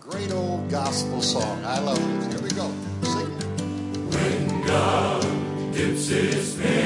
Great old gospel song. I love it. Here we go. Sing it. When God dips his finger